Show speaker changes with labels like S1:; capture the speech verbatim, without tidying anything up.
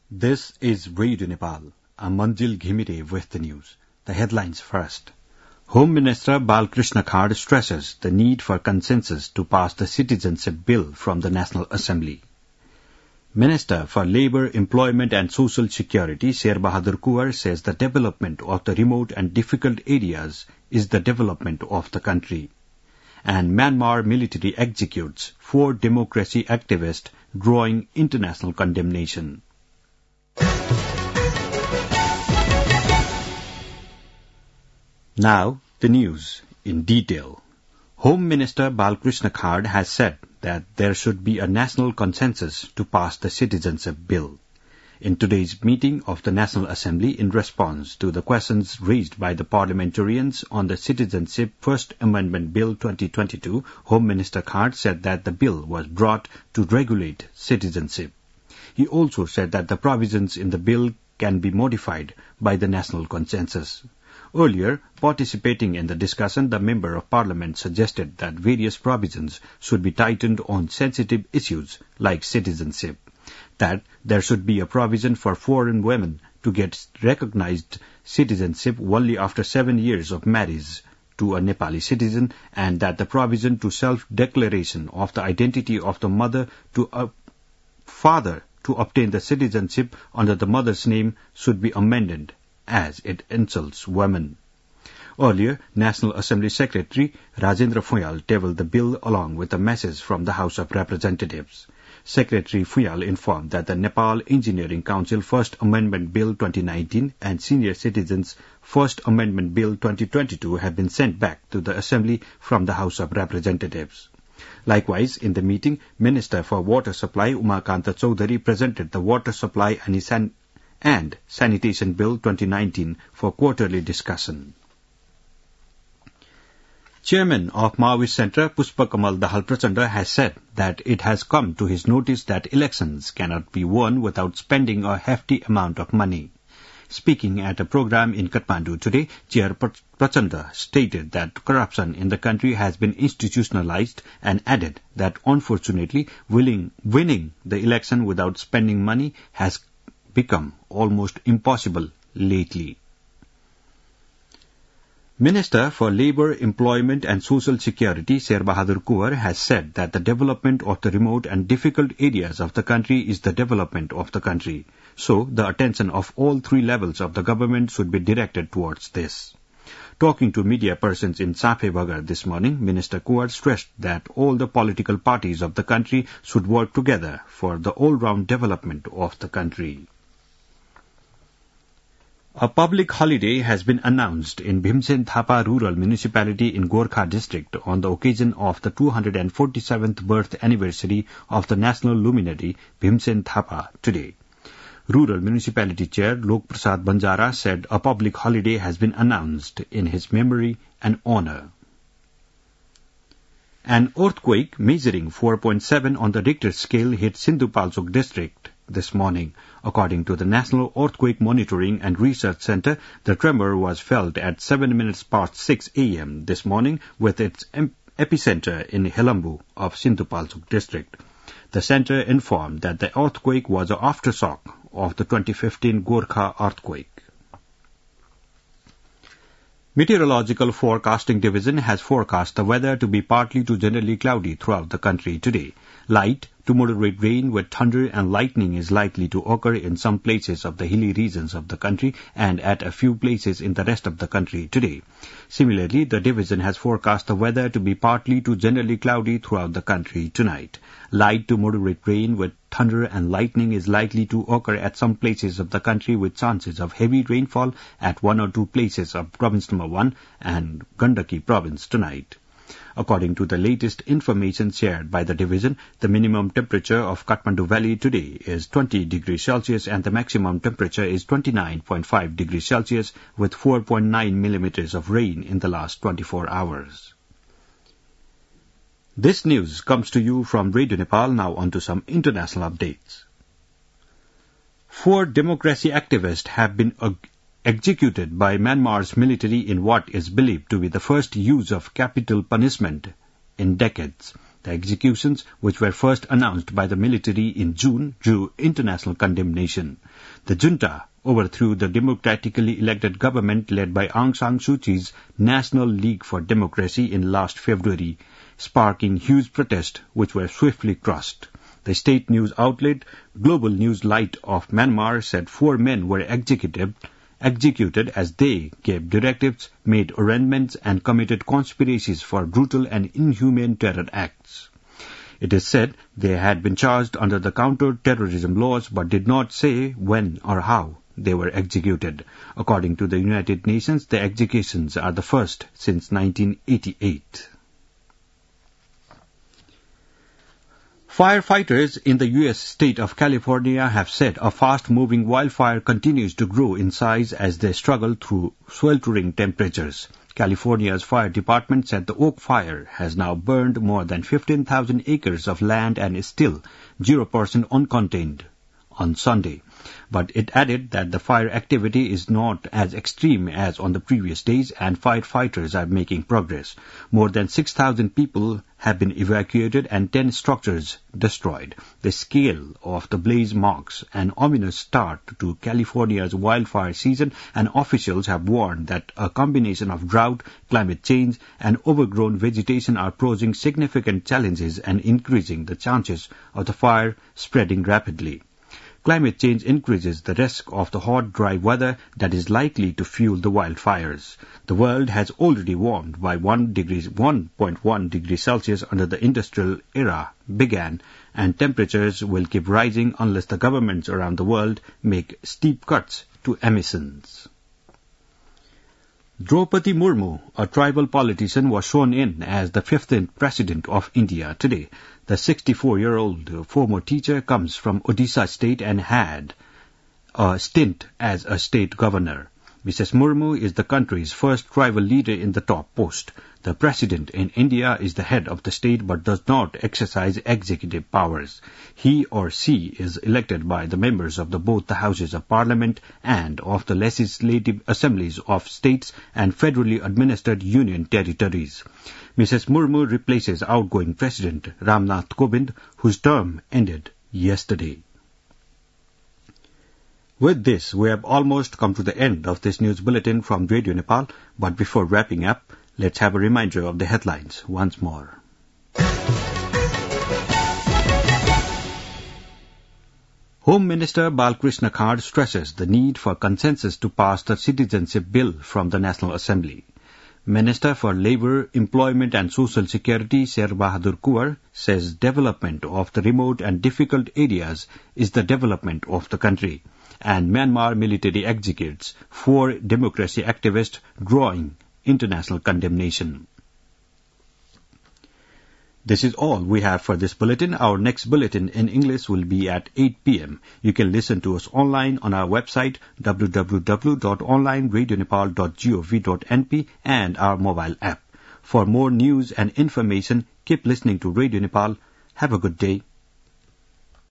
S1: This is Radio Nepal. I'm Manjil Ghimire with the news. The headlines first. Home Minister Balkrishna Khad stresses the need for consensus to pass the citizenship bill from the National Assembly. Minister for Labour, Employment and Social Security, Sher Bahadur Kuwar, says the development of the remote and difficult areas is the development of the country. And Myanmar military executes four democracy activists, drawing international condemnation. Now, the news in detail. Home Minister Balkrishna Khad has said that there should be a national consensus to pass the citizenship bill. In today's meeting of the National Assembly, in response to the questions raised by the parliamentarians on the Citizenship First Amendment Bill twenty twenty-two, Home Minister Khad said that the bill was brought to regulate citizenship. He also said that the provisions in the bill can be modified by the national consensus. Earlier, participating in the discussion, the Member of Parliament suggested that various provisions should be tightened on sensitive issues like citizenship, that there should be a provision for foreign women to get recognized citizenship only after seven years of marriage to a Nepali citizen, and that the provision to self-declaration of the identity of the mother to a father to obtain the citizenship under the mother's name should be amended, as it insults women. Earlier, National Assembly Secretary Rajendra Fuyal tabled the bill along with a message from the House of Representatives. Secretary Fuyal informed that the Nepal Engineering Council First Amendment Bill twenty nineteen and Senior Citizens First Amendment Bill twenty twenty-two have been sent back to the Assembly from the House of Representatives. Likewise, in the meeting, Minister for Water Supply Umakanta Chaudhary presented the Water Supply and San- and Sanitation Bill twenty nineteen for quarterly discussion. Chairman of Maoist Centre, Pushpa Kamal Dahal Prachanda, has said that it has come to his notice that elections cannot be won without spending a hefty amount of money. Speaking at a program in Kathmandu today, Chair Prachanda stated that corruption in the country has been institutionalized and added that unfortunately willing, winning the election without spending money has become almost impossible lately. Minister for Labour, Employment and Social Security, Sher Bahadur Kuwar, has said that the development of the remote and difficult areas of the country is the development of the country. So, the attention of all three levels of the government should be directed towards this. Talking to media persons in Safebagar this morning, Minister Kuwar stressed that all the political parties of the country should work together for the all-round development of the country. A public holiday has been announced in Bhimsen Thapa Rural Municipality in Gorkha District on the occasion of the two hundred forty-seventh birth anniversary of the national luminary Bhimsen Thapa today. Rural Municipality Chair Lok Prasad Banjara said a public holiday has been announced in his memory and honor. An earthquake measuring four point seven on the Richter scale hit Sindhupalchok district this morning. According to the National Earthquake Monitoring and Research Center, the tremor was felt at seven minutes past six a.m. this morning, with its epicenter in Helambu of Sindhupalchok district. The center informed that the earthquake was an aftershock of the twenty fifteen Gorkha earthquake. Meteorological Forecasting Division has forecast the weather to be partly to generally cloudy throughout the country today. Light to moderate rain with thunder and lightning is likely to occur in some places of the hilly regions of the country and at a few places in the rest of the country today. Similarly, the division has forecast the weather to be partly to generally cloudy throughout the country tonight. Light to moderate rain with thunder and lightning is likely to occur at some places of the country with chances of heavy rainfall at one or two places of Province Number one and Gandaki Province tonight. According to the latest information shared by the division, the minimum temperature of Kathmandu Valley today is twenty degrees Celsius and the maximum temperature is twenty-nine point five degrees Celsius with four point nine millimeters of rain in the last twenty-four hours. This news comes to you from Radio Nepal. Now on to some international updates. Four democracy activists have been uh, executed by Myanmar's military in what is believed to be the first use of capital punishment in decades. The executions, which were first announced by the military in June, drew international condemnation. The junta overthrew the democratically elected government led by Aung San Suu Kyi's National League for Democracy in last February, sparking huge protests which were swiftly crushed. The state news outlet Global News Light of Myanmar said four men were executed, executed as they gave directives, made arrangements, and committed conspiracies for brutal and inhumane terror acts. It is said they had been charged under the counter-terrorism laws but did not say when or how they were executed. According to the United Nations, the executions are the first since nineteen eighty-eight. Firefighters in the U S state of California have said a fast-moving wildfire continues to grow in size as they struggle through sweltering temperatures. California's fire department said the Oak Fire has now burned more than fifteen thousand acres of land and is still zero percent uncontained on Sunday. But it added that the fire activity is not as extreme as on the previous days and firefighters are making progress. More than six thousand people have been evacuated and ten structures destroyed. The scale of the blaze marks an ominous start to California's wildfire season, and officials have warned that a combination of drought, climate change, and overgrown vegetation are posing significant challenges and increasing the chances of the fire spreading rapidly. Climate change increases the risk of the hot, dry weather that is likely to fuel the wildfires. The world has already warmed by one point one degrees Celsius under the industrial era began, and temperatures will keep rising unless the governments around the world make steep cuts to emissions. Draupadi Murmu, a tribal politician, was sworn in as the fifteenth President of India today. The sixty-four-year-old former teacher comes from Odisha state and had a stint as a state governor. Missus Murmu is the country's first tribal leader in the top post. The president in India is the head of the state but does not exercise executive powers. He or she is elected by the members of the, both the houses of parliament and of the legislative assemblies of states and federally administered union territories. Missus Murmu replaces outgoing President Ramnath Kovind, whose term ended yesterday. With this, we have almost come to the end of this news bulletin from Radio Nepal, but before wrapping up, let's have a reminder of the headlines once more. Home Minister Balkrishna Khad stresses the need for consensus to pass the citizenship bill from the National Assembly. Minister for Labour, Employment and Social Security, Sher Bahadur Kuwar, says development of the remote and difficult areas is the development of the country. And Myanmar military executes four democracy activists, drawing international condemnation. This is all we have for this bulletin. Our next bulletin in English will be at eight p.m. You can listen to us online on our website w w w dot online radio nepal dot gov dot n p and our mobile app. For more news and information, keep listening to Radio Nepal. Have a good day.